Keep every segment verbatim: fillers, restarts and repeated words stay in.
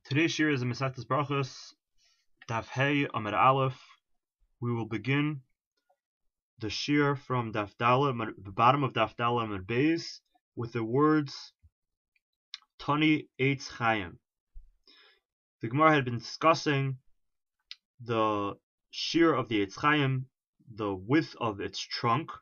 Today's shir is a Masechtas Brachos, Daf Hey Amud Aleph. We will begin the shir from Daf Dalet, the bottom of Daf Dalet Amud Beis, with the words Tani Eitz Chaim. The Gemara had been discussing the shir of the Eitz Chaim, the width of its trunk,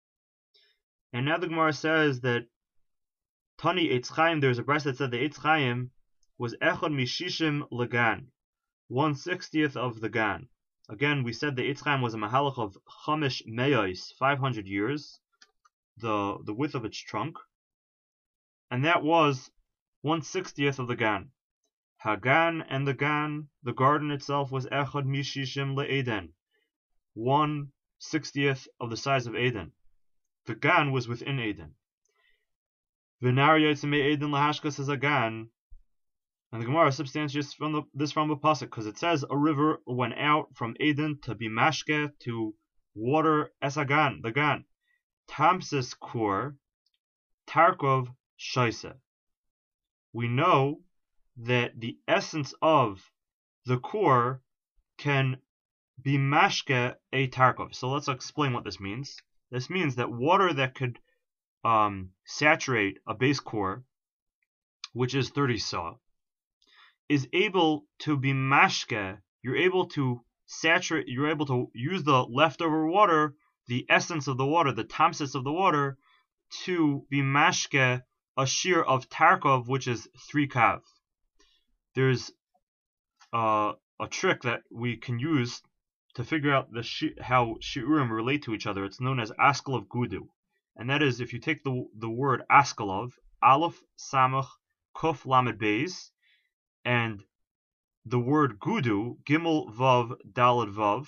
and now the Gemara says that Tani Eitz Chaim. There's a verse that said the Eitz Chaim was Echad Mishishim Legan, one sixtieth of the gan. Again, we said the Eitz Chaim was a mahalach of Chamish Meyos, five hundred years, the the width of its trunk, and that was one sixtieth of the gan. Hagan and the gan, the garden itself, was Echad Mishishim LeEden, one sixtieth of the size of Eden. The gan was within Eden. V'nar Yotzei Eden Lahashkas is a gan. And the Gemara substantiates from the, this from the pasuk because it says a river went out from Eden to be mashke to water esagan the gan. Tamsis kur tarkov shaisa. We know that the essence of the kur can be mashke a tarkov. So let's explain what this means. This means that water that could um, saturate a base core, which is thirty saw, is able to be mashke. You're able to saturate, you're able to use the leftover water, the essence of the water, the tamsis of the water, to be mashke a shear of tarkov, which is three kav. There's uh, a trick that we can use to figure out the shi- how shiurim relate to each other. It's known as Askelov Gudu. And that is, if you take the the word Askelov, Aleph, Samach, Kuf, Lamed, Beis, and the word Gudu, Gimel, Vav, Daled, Vav,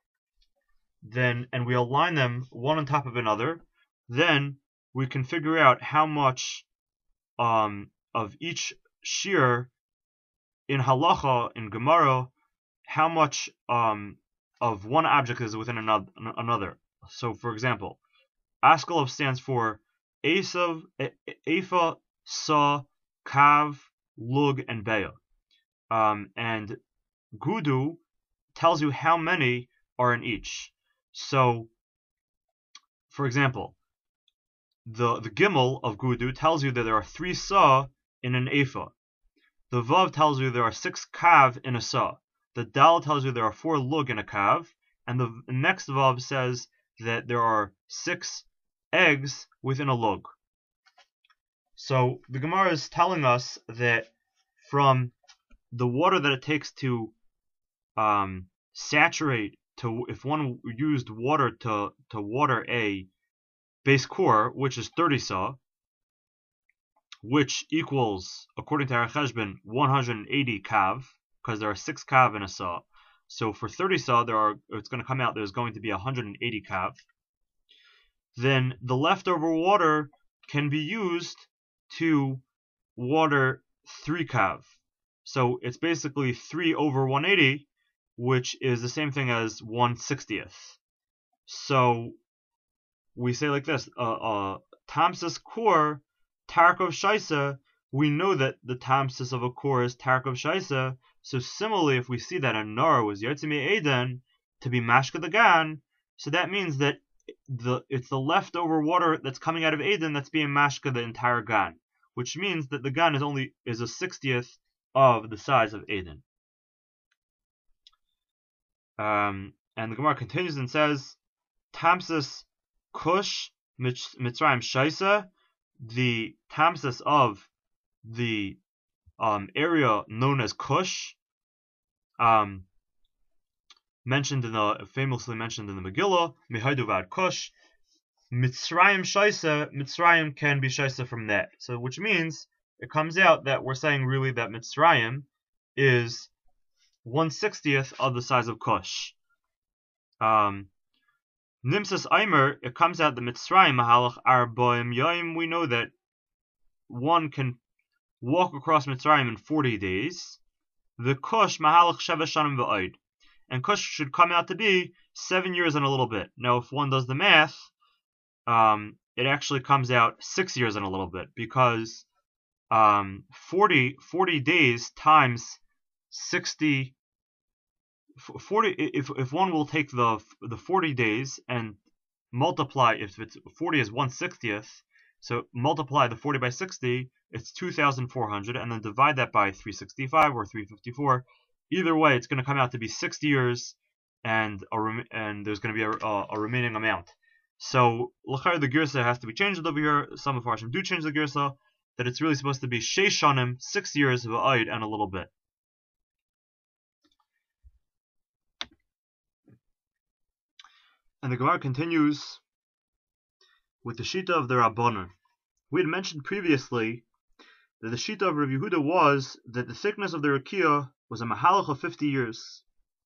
then, and we align them one on top of another, then we can figure out how much um, of each shir in halacha, in Gemara, how much um, of one object is within another. So, for example, Askelov stands for Esav, Efa, Sa, Kav, Lug, and Beya. Um, and Gudu tells you how many are in each. So, for example, the, the Gimel of Gudu tells you that there are three Sa in an Efa. The Vav tells you there are six Kav in a Sa. The Dal tells you there are four Lug in a Kav. And the next Vav says that there are six eggs within a Lug. So, the Gemara is telling us that from the water that it takes to um, saturate, to if one used water to, to water a base core, which is thirty saw, which equals, according to our cheshbon, one hundred eighty kav, because there are six kav in a saw. So for thirty saw, there are it's going to come out there's going to be one hundred eighty kav. Then the leftover water can be used to water three kav. So it's basically three over one hundred eighty, which is the same thing as one sixtieth. So we say like this, uh, uh, Tamsis Kur, Tarkov Shaisa, we know that the Tamsis of a core is Tarkov Shaisa. So similarly, if we see that a Nar was Yotzei Eden to be Mashka the Gan, so that means that the it's the leftover water that's coming out of Eden that's being Mashka the entire Gan, which means that the Gan is only is a sixtieth of the size of Eden. Um, and the Gemara continues and says, Tamsis Kush Mitzrayim Shaisa, the Tamsis of the um, area known as Kush, um, mentioned in the famously mentioned in the Megillah, Mehaidu Vad Kush, Mitzrayim Shaisa, Mitzrayim can be Shaisa from that. So, which means it comes out that we're saying really that Mitzrayim is one sixtieth of the size of Kush. Um, Nimsas Aimer, it comes out that Mitzrayim Mahalach Arboim Yoim, we know that one can walk across Mitzrayim in forty days. The Kush Mahalach Sheveshanim V'Oid. And Kush should come out to be seven years and a little bit. Now, if one does the math, um, it actually comes out six years and a little bit, because um, forty, forty days times sixty, forty. If if one will take the the forty days and multiply, if it's forty is one sixtieth, so multiply the forty by sixty, it's two thousand four hundred, and then divide that by three sixty-five or three fifty-four. Either way, it's going to come out to be sixty years, and a rem and there's going to be a, a, a remaining amount. So l'chayr the girsa has to be changed over here. Some of Harshim do change the girsa, that it's really supposed to be sheish shanim, six years of v'ayid and a little bit. And the Gemara continues with the Shita of the Rabbanan. We had mentioned previously that the Shita of Rav Yehuda was that the thickness of the Rakia was a mahalach of fifty years.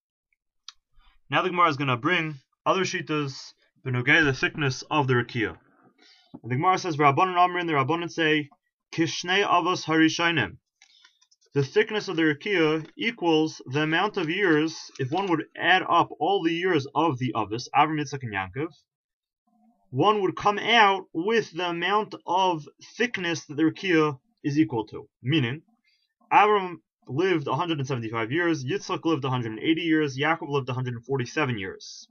Now the Gemara is going to bring other Shitas b'nogei the thickness of the Rakia. And the Gemara says, Rabbanan Amrin, the Rabbanan say, Kishnei avos harishainim. The thickness of the Rakia equals the amount of years, if one would add up all the years of the Avos, Avram, Yitzchak, and Yaakov, one would come out with the amount of thickness that the Rakia is equal to. Meaning, Avram lived one hundred seventy-five years, Yitzchak lived one hundred eighty years, Yaakov lived one hundred forty-seven years.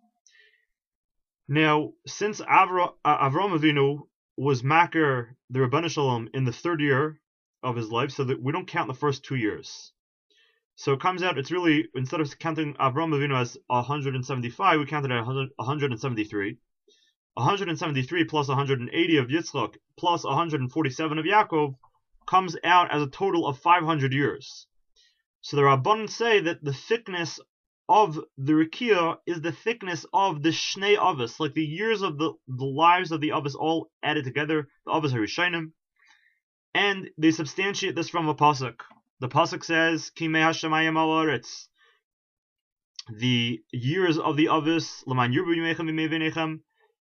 Now, since Avra, uh, Avram Avinu was Makar, the Rebbeinu Shalom, in the third year of his life, so that we don't count the first two years. So it comes out, it's really, instead of counting Avram Avinu as one hundred seventy-five, we counted at one hundred seventy-three. one hundred seventy-three plus one hundred eighty of Yitzchak plus one hundred forty-seven of Yaakov comes out as a total of five hundred years. So the Rabbanan say that the thickness of the Rakia is the thickness of the Shnei Avos, like the years of the, the lives of the Avos all added together, the Avos Harishainim. And they substantiate this from a pasuk. The pasuk says, Kimei Hashemayim al Haaretz, the years of the Avos, L'man Yirbu Yimechem V'mei V'nechem,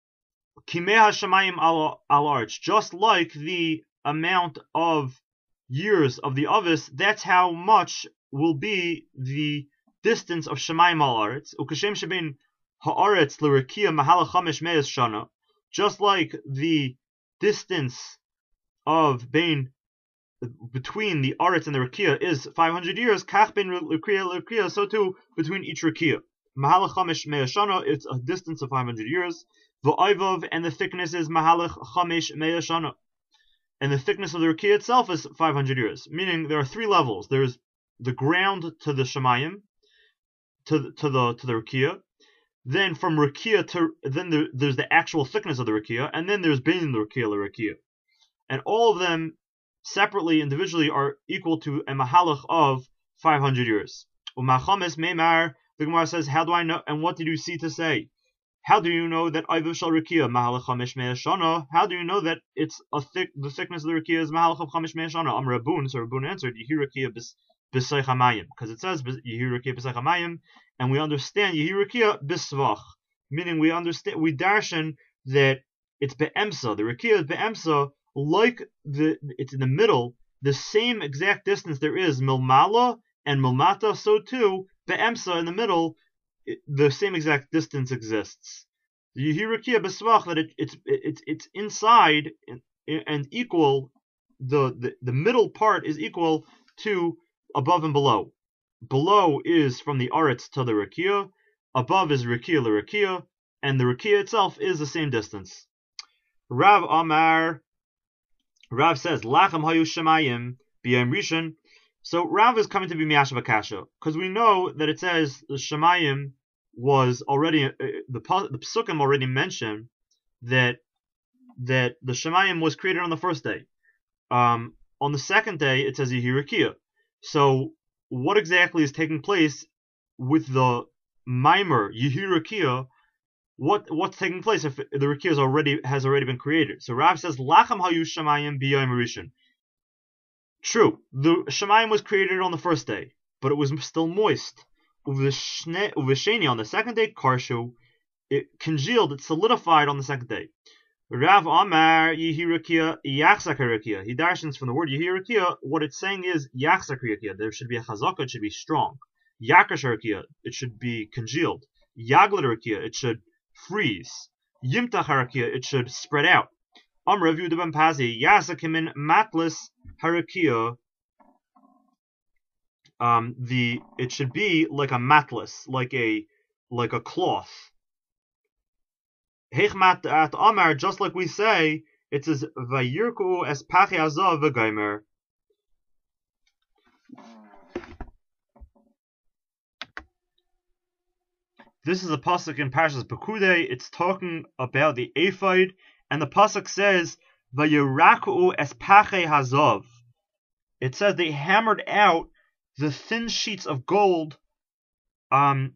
Kimei Hashemayim al Haaretz, just like the amount of years of the Avos, that's how much will be the distance of Shemayim al Haaretz. Ukashem shebein Haaretz l'Rakia mahalach chamesh me'ez shana, just like the distance of bein between the Aretz and the Rakia is five hundred years, kach bein Rakia l'Rakia, so too between each Rakia. Mahalach chamesh me'ez shana, it's a distance of five hundred years. V'oivav, and the thickness is mahalach chamesh me'ez shana, and the thickness of the Rakia itself is five hundred years. Meaning there are three levels. There's the ground to the Shemayim, to the, to the to the Rakia. Then from Rakia to then there, there's the actual thickness of the Rakia, and then there's bein the Rakia the Rakia, and all of them separately, individually, are equal to a mahalach of five hundred years. Umachames meimar, the Gemara says, how do I know? And what did you see to say? How do you know that Ayvav shal Rakia mahalach chamesh mei shana? How do you know that it's a thick? The thickness of the Rakia is mahalach of chamesh mei shana? Am Rabun, so Rabun answered, Yehi Rakia bis b'seich hamayim, because it says Yehi Rakia b'seich hamayim, and we understand Yehi Rakia b'svach, meaning we understand, we darshan that it's be'emsa. The Rakia is be'emsa, like the it's in the middle, the same exact distance there is milmala and milmata, so too be'emsa in the middle, it, the same exact distance exists. The Yehi Rakia b'svach, that it, it's it's it's inside and, and equal, the, the the middle part is equal to above and below. Below is from the Aretz to the Rakia, above is Rakia the Rakia, and the Rakia itself is the same distance. Rav Amar, Rav says, Lachem hayu shemayim b'yom rishon. So Rav is coming to be Miyashav Akasha, because we know that it says the Shemayim was already, uh, the, the Psukim already mentioned that that the Shemayim was created on the first day. Um, on the second day, it says Yehi Rakia. So what exactly is taking place with the Maimer Yehi Rakia? What what's taking place if the Rakia is already has already been created? So Rav says, Lachem hayu shemayim b'yom rishon. True, the Shemayim was created on the first day, but it was still moist. Uvesheni, on the second day, karshu, it congealed, it solidified on the second day. Rav Amar Yehi Rakia Yachzak Rakia. He darshans from the word Yehi Rakia. What it's saying is Yachzak Rakia. There should be a chazaka. It should be strong. Yakash Rakia. It should be congealed. Yaglat Rakia. It should freeze. Yimtach Rakia. It should spread out. Amr Yehuda ben Pazi Yasakimin Matlis Harakia um, the it should be like a matlas, like a like a cloth. Heichmat at Amar, just like we say, it says Vayirku es pachi azav v'gaimer. This is a pasuk in Parshas Pekudei. It's talking about the ephod, and the pasuk says Vayiraku es pachi hazav. It says they hammered out the thin sheets of gold. Um,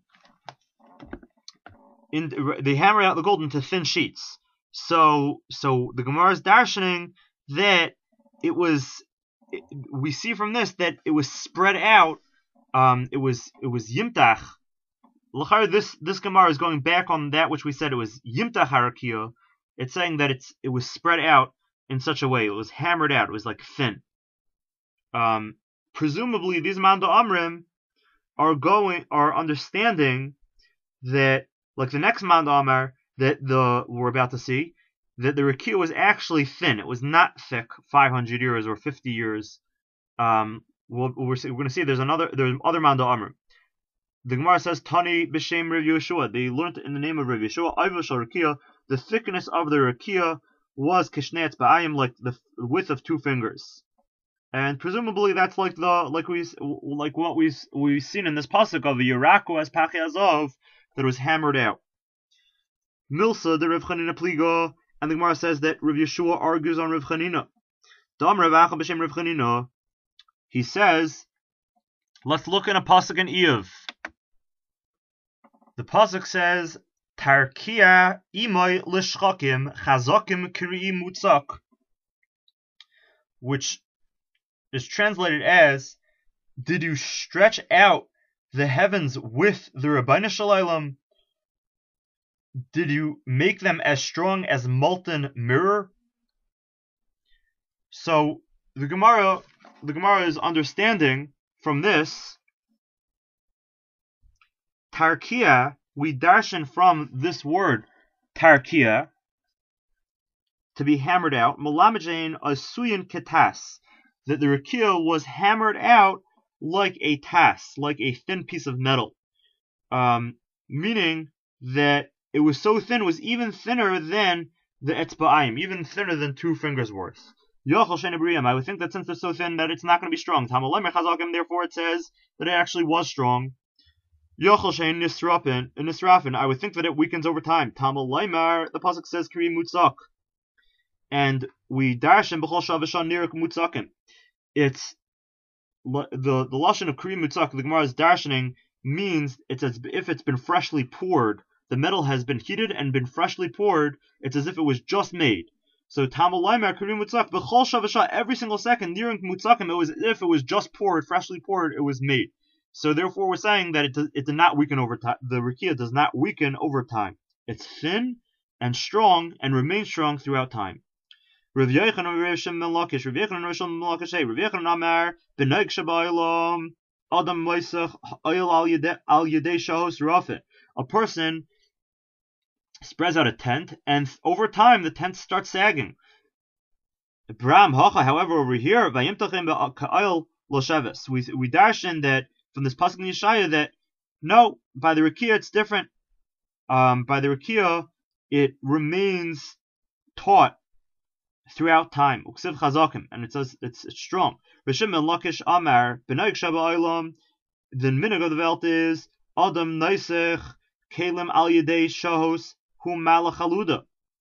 in they hammered out the gold into thin sheets. So, so the Gemara is darshaning that it was. It, we see from this that it was spread out. Um, it was it was yimtach. L'char, this this Gemara is going back on that which we said it was yimtach harakia. It's saying that it's it was spread out in such a way. It was hammered out. It was like thin. Um, presumably, these Manda Amrim are going are understanding that, like the next Manda Amar that the we're about to see, that the Rakia was actually thin. It was not thick, five hundred years or fifty years. Um, we'll, we're, we're going to see there's another there's other Manda Amrim. The Gemara says Tani b'shem Rav Yeshua. They learned in the name of Rav Yeshua. Ayvashal Rakia. The thickness of the Rakia was kishnetz ba'ayim, like the width of two fingers. And presumably that's like the like we like what we we've seen in this pasuk of the Yiraku as pachi azov that was hammered out. Milsa the Rav Chanina pliga, and the Gemara says that Rav Yeshua argues on Rav Chanina. Dam Rav Acha b'shem Rav Chanina. He says, let's look in a pasuk in Eiv. The pasuk says Tarkia imay lishchakim chazakim kiri mutzak, which is translated as, did you stretch out the heavens with the Rabbeinu Shalom? Did you make them as strong as molten mirror? So the Gemara, the Gemara is understanding from this, Tarkia, we darshan from this word, Tarkia, to be hammered out, Malamajain asuyin ketas, that the Rakia was hammered out like a tas, like a thin piece of metal. Um, meaning that it was so thin, it was even thinner than the etzba'ayim, even thinner than two fingers worth. Yochel shein abriyam, I would think that since it's so thin that it's not going to be strong. Tamalamer chazakim, therefore it says that it actually was strong. Yochel shein nisrafin, nisrafin, I would think that it weakens over time. Tamalamer, the pasuk says kiri mutzak. And we darshan b'chol shavashan nirik mutzakin. It's the the lashon of kiri mutzak. The Gemara is darshaning means it's as if it's been freshly poured. The metal has been heated and been freshly poured. It's as if it was just made. So tamalaimer kiri mutzak b'chol shavashan, every single second nirik mutzakim, it was as if it was just poured, freshly poured. It was made. So therefore, we're saying that it does, it did not weaken over time. The Rakia does not weaken over time. It's thin and strong and remains strong throughout time. Rav Yochanan and Rav Shimon ben Lakish, Rav Yochanan and Rav Shimon ben Lakish, Rav Yochanan Amar, B'noig Shabaylam, Adam Moisach, Oil al Yedei Shahos Rafet. A person spreads out a tent, and over time the tent starts sagging. Bram Hacha, however, over here, Vayimtachim Ka'il Losheves. We we darshan that from this pasuk in Yeshaya that no, by the Rakia it's different. Um, by the Rakia it remains taut throughout time, and it says it's, it's strong. Rishim ben Lakish Amar, B'noig Shabaylam, the minhag of the Welt is Adam Neisech Kalim Al Yedei Shahos Hu Malach Haluda.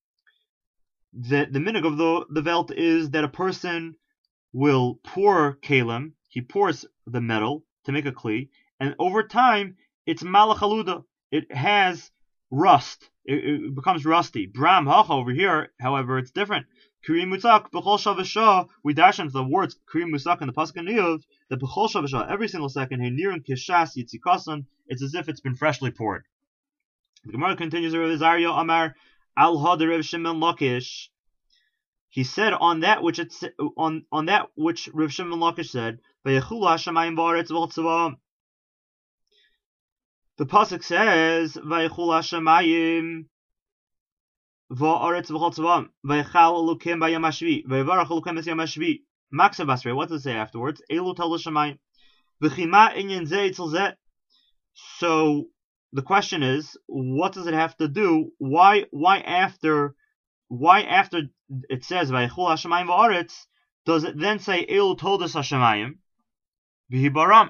The the minhag of the the Welt is that a person will pour kalim, he pours the metal to make a kli, and over time it's Malach Haluda. It has rust. It, it becomes rusty. Bram Hacha over here, however, it's different. Kiri mutzak b'chol shavasha. We dash into the words kiri mutzak in the pasuk in Eiv that b'chol shavasha every single second hey nirin kishas yitzikasan. It's as if it's been freshly poured. The Gemara continues. Rav Zarya Amar al hader Rav Shimon Lakish. He said on that which it's on on that which Rav Shimon Lakish said. Vayechula shamayim ba'aretz v'chotzavam. The pasuk says Vayechula shamayim. What does it say afterwards? Elu tal l'shamayim. V'chima inyan zeh etzel zeh. So the question is, what does it have to do? Why why after why after it says Vayichul Hashemayim v'aretz does it then say Elu Toldos Hashemayim v'hi baram?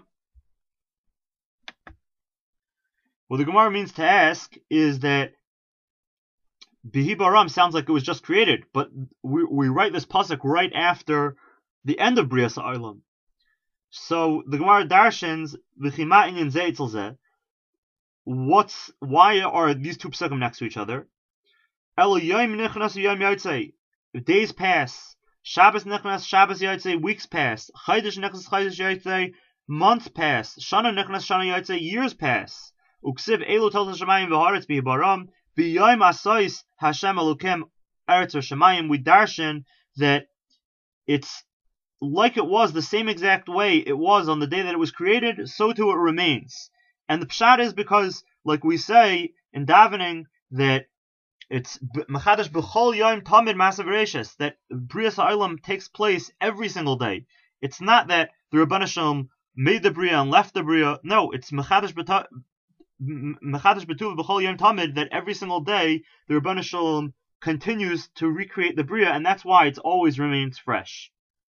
What the Gemara means to ask is that Bihi Baram sounds like it was just created, but we, we write this pasuk right after the end of Brias Ha'olam. So the Gemara darshans v'chima inyan zeh etzel zeh. What's why are these two psukim next to each other? El yom nichnas yom yotzei. Days pass. Shabbos nichnas, Shabbos yotzei. Weeks pass. Chodesh nichnas, Chodesh yotzei. Months pass. Shana nichnas, Shana yotzei. Years pass. Uksiv elu toldos Hashemayim v'haaretz bihi baram. B'yom asais Hashem Elokem Eretz Hashemayim. We darshan that it's like it was the same exact way it was on the day that it was created, so too it remains. And the pshat is because, like we say in davening, that it's mechadash b'chol yom tamid masav reishis, that Brias Ha'olam takes place every single day. It's not that the Rebbeinu Shalom made the bria and left the bria. No, it's mechadash b'ta mechadash b'tuv b'chol yom tamid, that every single day the Rebbeinu Shalom continues to recreate the bria, and that's why it always remains fresh.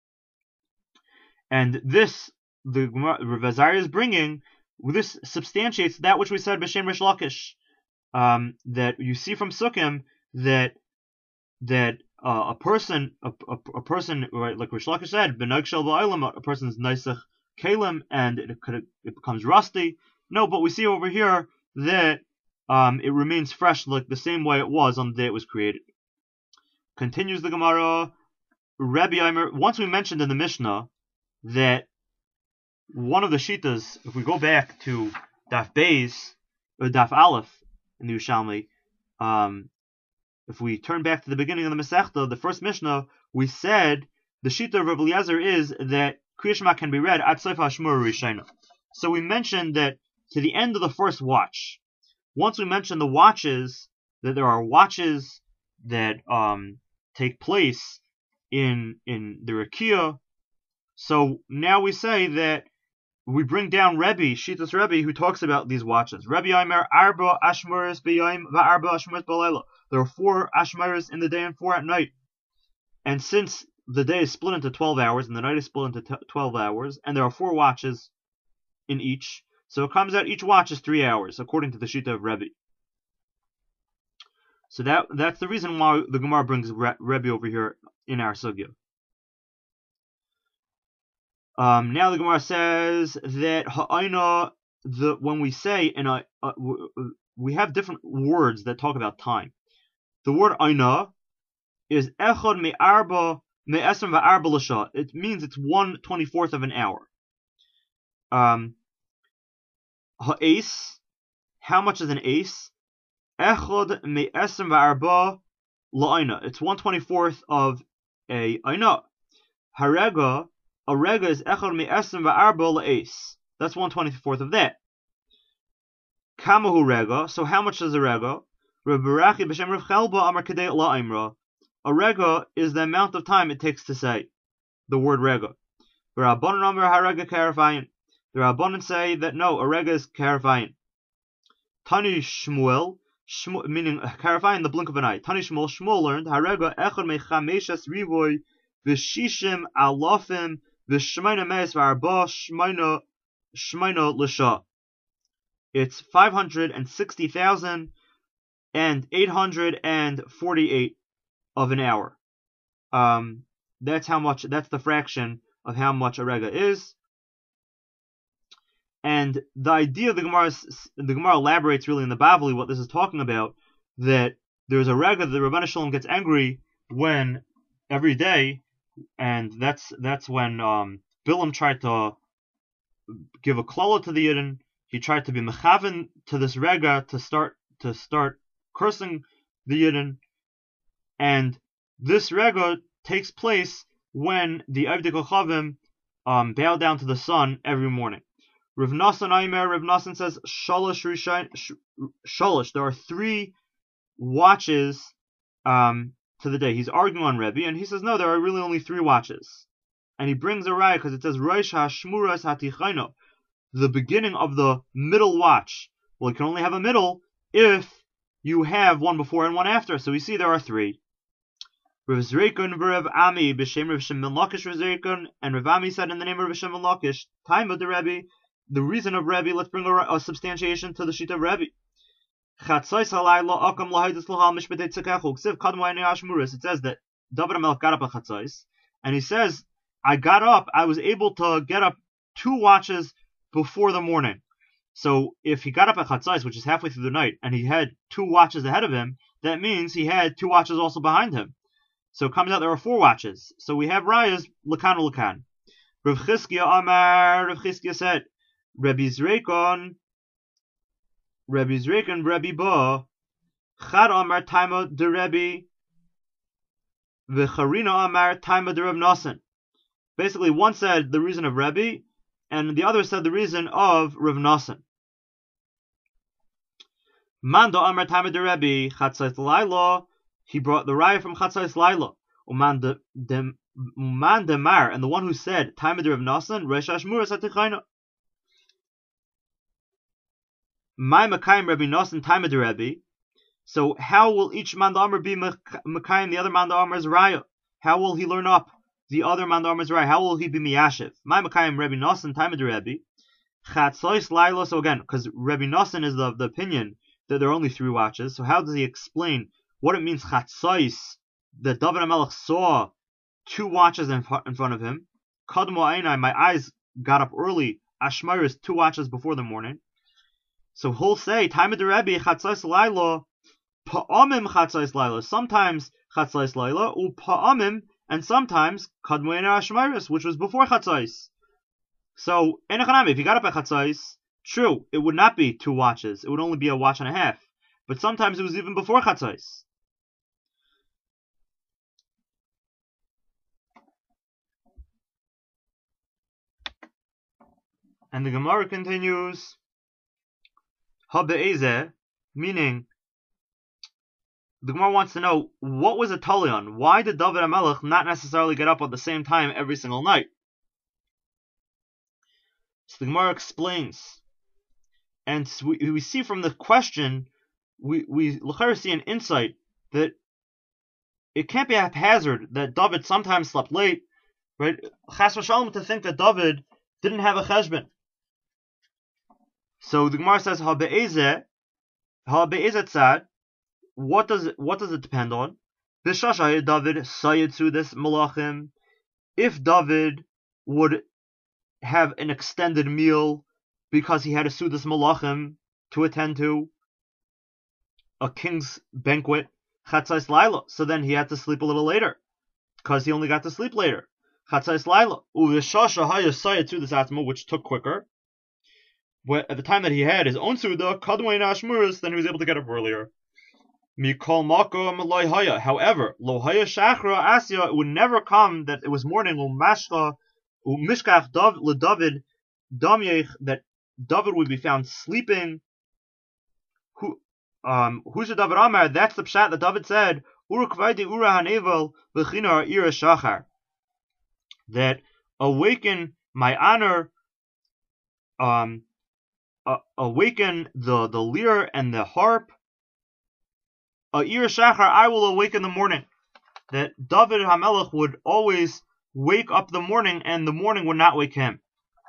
And this, the Rav Azariah is bringing, this substantiates that which we said b'shem Rish Lakish, um, that you see from Sukkim that that uh, a person, a, a, a person, right, like Rish Lakish said, b'nog shel ba'olam, a person's neisach kalim, and it, it, it becomes rusty. No, but we see over here that um, it remains fresh, like the same way it was on the day it was created. Continues the Gemara, Rabbi Eimer. Once we mentioned in the Mishnah that one of the shitas, if we go back to Daf Beis or Daf Aleph in the Yerushalmi, um, if we turn back to the beginning of the Masechta, the first Mishnah, we said the shita of Rabbi Eliezer is that Kriya Shema can be read at Seif HaShmur Rishayna. So we mentioned that to the end of the first watch. Once we mentioned the watches, that there are watches that um, take place in in the Rekiah. So now we say that we bring down Rebbe, Shitas Rebbe, who talks about these watches. Rebbe Aimer, Arba Ashmaris B'yayim, Va'arba Ashmaris B'layla. There are four Ashmaris in the day and four at night. And since the day is split into twelve hours and the night is split into twelve hours, and there are four watches in each, so it comes out each watch is three hours, according to the Shita of Rebbe. So that that's the reason why the Gemara brings Re- Rebbe over here in our sugya. Um, now the Gemara says that ha'ayna, the when we say in a uh, we have different words that talk about time. The word ayna is echad me'arba me'esem va'arba l'sha. It means it's one twenty fourth of an hour. Um, ha'es, how much is an ace? Echad me'esem va'arba la'ayna. It's one twenty fourth of a ayna. Harega. A rega is echad me'esem va'arba la'es. That's one twenty fourth of that. Kamahu rega. So how much is a rega? Rabbi Rachi b'shem Rav Chelba amar kadei la'imra. A rega is the amount of time it takes to say the word rega. The Rabbanan amar harega karafayin. The Rabbanan say that no, a rega is karafayin. Tani Shmuel, Shmu, meaning karafayin, the blink of an eye. Tani Shmuel, Shmuel learned harega echad me'chameshes rivoy v'shishim alofim v'shmeina meis v'arba shmeina shmeina l'sha. It's five hundred and sixty thousand and eight hundred and forty-eight of an hour. Um, that's how much. That's the fraction of how much a rega is. And the idea of the Gemara, the Gemara elaborates really in the Bavli what this is talking about. That there's a rega that the Rebbeinu Shalom gets angry when every day, and that's that's when um, Bilam tried to give a klala to the Yidden. He tried to be mechaven to this rega to start to start cursing the Yidden, and this rega takes place when the Avdei Kochavim um, bow down to the sun every morning. Rav Nassan Aimer, Rav Nassan says shalosh rishayin, shalosh. There are three watches um, to the day. He's arguing on Rebbe, and he says no, there are really only three watches. and he brings a raya because it says Rosh Hashmuras Hatichayno, the beginning of the middle watch. Well, you can only have a middle if you have one before and one after. So we see there are three. Rav Zreikun v'Rav Ami b'shem Rav Shimon Lakish Rav Zreikun, and Rav Ami said in the name of Rav Shimon Lakish, time of the Rebbe, the reason of Rebbe. Let's bring a, a substantiation to the sheet of Rebbe. It says that David HaMelech got up at Chatzos, and he says, I got up, I was able to get up two watches before the morning. So if he got up at Chatzos, which is halfway through the night, and he had two watches ahead of him, that means he had two watches also behind him. So it comes out there are four watches. So we have Rayas, Lakan Lakan. Rav Chizkiya Amar, Rav Chizkiya said, Rabbi Zreikon, Rabbi Zreikon, Rabbi Ba, Chad Amar Taima de Rabbi, V'Charina Amar Taima de Rav Nosson. Basically, one said the reason of Rabbi, and the other said the reason of Rav Nosson. Mando Amar Taima de Rabbi, Chatzos Laila, he brought the raya from Chatzos Laila. Uman de Uman de Mar, and the one who said Taima de Rav Nosson, Rosh Hashmuras Hatichayno. My Makayim Rabbi Nosson Taima de Rabbi. So how will each man Amar be Makayim the other man Amar's raya? How will he learn up the other man Amar's raya? How will he be miyashiv? My Makayim Rabbi Nosson Taima de Rabbi. Chatzos Laila. So again, because Rabbi Nosson is of the opinion that there are only three watches. So how does he explain what it means Chatzos, that David HaMelech saw two watches in, in front of him? Kadmo Einai, my eyes got up early. Ashmar is two watches before the morning. So he'll say, Taima de Rabbi, Chatzos Laila, Pa'amim Chatzos Laila. Sometimes Chatzos Laila, u Pa'amim, and sometimes Kadmo Einai Ashmaris, which was before Chatzos. So, Enechanami, if you got up at Chatzos, true, it would not be two watches. It would only be a watch and a half. But sometimes it was even before Chatzos. And the Gemara continues, Habe'ezeh, meaning, the Gemara wants to know, what was a Talion? Why did David HaMelech not necessarily get up at the same time every single night? So the Gemara explains, and we, we see from the question, we, we see an insight that it can't be haphazard that David sometimes slept late, right? Chas v'shalom to think that David didn't have a cheshbon. So the Gemara says, Ha be'ezeh, ha be'ezeh tzad, what does it, what does it depend on? B'shashah David sayetzu this malachim. If David would have an extended meal because he had a sudas malachim to attend to, a king's banquet, chatzos laila, so then he had to sleep a little later because he only got to sleep later. Chatzos laila, u'v'shashah hayasayetzu this atma, which took quicker. But at the time that he had his own suda, kadmei nashmuras, then he was able to get up earlier. Mikol makom loy haya. However, lo haya shachra asya, it would never come that it was morning. Umashcha umishkach dav leDavid damyech, that David would be found sleeping. Who um who's the David Amar? That's the pshat that David said. Urukvaidi ura hanevel v'china ira shachar. That awaken my honor. Um. Uh, awaken the, the lyre and the harp. Uh, Ir Shachar, I will awaken the morning. That David HaMelech would always wake up the morning, and the morning would not wake him.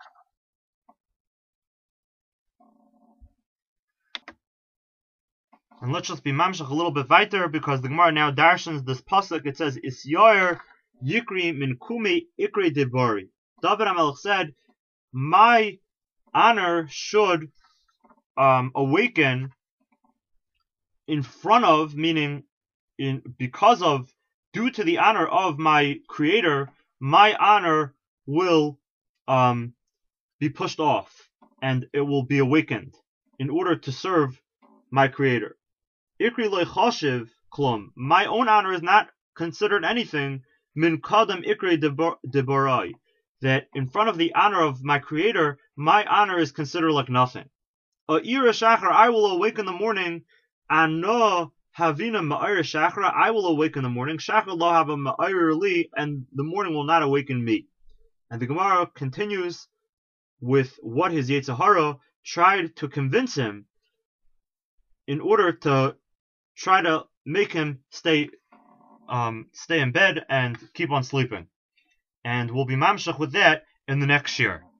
And let's just be mamshach a little bit weiter, because the Gemara now darshans this pasuk. It says, Isyair Yikri min kume ikri debari. David HaMelech said, my honor should um, awaken in front of, meaning in because of, due to the honor of my creator, my honor will um, be pushed off, and it will be awakened in order to serve my creator. Ikri loy choshev klum. My own honor is not considered anything. Min kadam ikri debarai. That in front of the honor of my creator, my honor is considered like nothing. A ira shachar, I will awake in the morning. Ano havina ma'ira shachra, I will awake in the morning. Shachar lo have a ma'ira li, and the morning will not awaken me. And the Gemara continues with what his Yetzer Hara tried to convince him in order to try to make him stay um, stay in bed and keep on sleeping. And we'll be mamshach with that in the next year.